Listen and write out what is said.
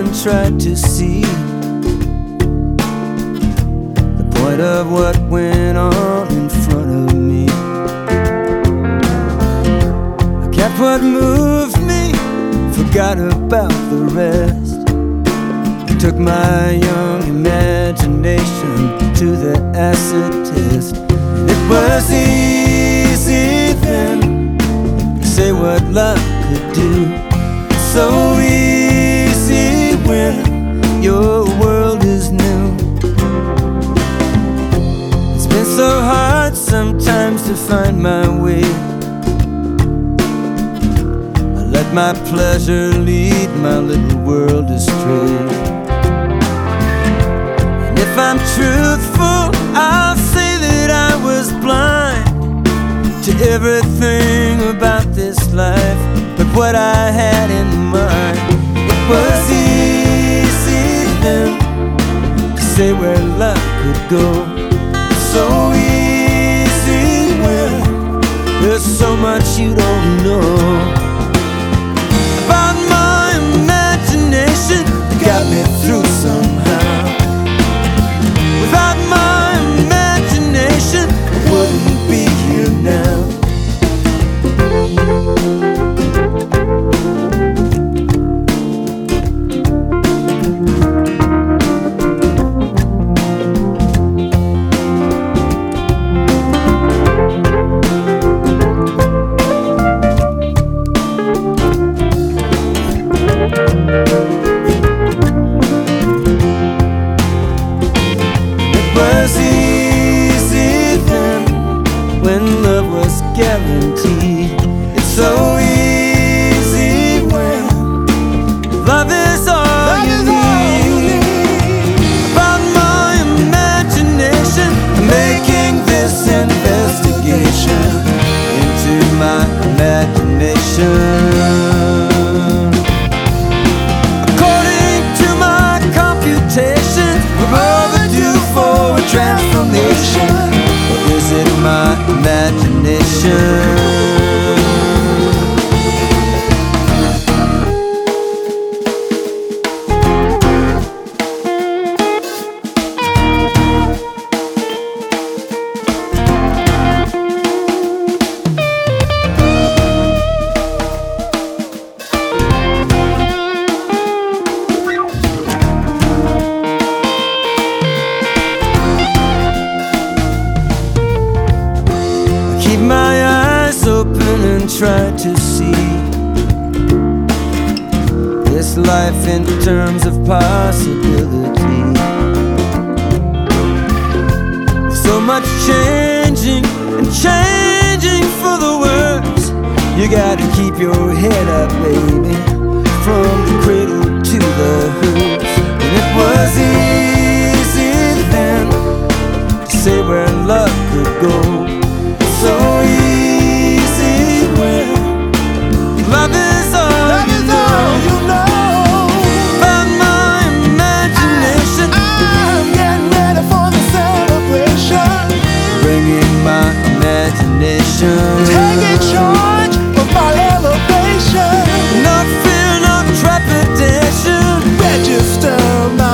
and tried to see the point of what went on in front of me. I kept what moved me, forgot about the rest. I took my young imagination to the acid test. And it was easy then to say what love could do. So easy when your world is new. It's been so hard sometimes to find my way. I let my pleasure lead my little world astray. And if I'm truthful, I'll say that I was blind to everything about this life but what I had in mind. It was easy then to say where love could go. So easy when there's so much you don't know about my imagination. Got me through somehow. Without my imagination, I wouldn't be here now. It was easy then when love was guaranteed. It's so easy when love is all you need. About my imagination, I'm making this investigation into my imagination. According to my computations, we're overdue for a transformation. Or is it my imagination? Keep my eyes open and try to see this life in terms of possibility. So much changing and changing for the worse. You gotta keep your head up, baby, from the cradle to the hearse. And it was easy then to say where love could go. So easy when love is all you know. About my imagination, I'm getting ready for the celebration. bringing my imagination. Taking charge of my elevation. No fear, no trepidation. Register my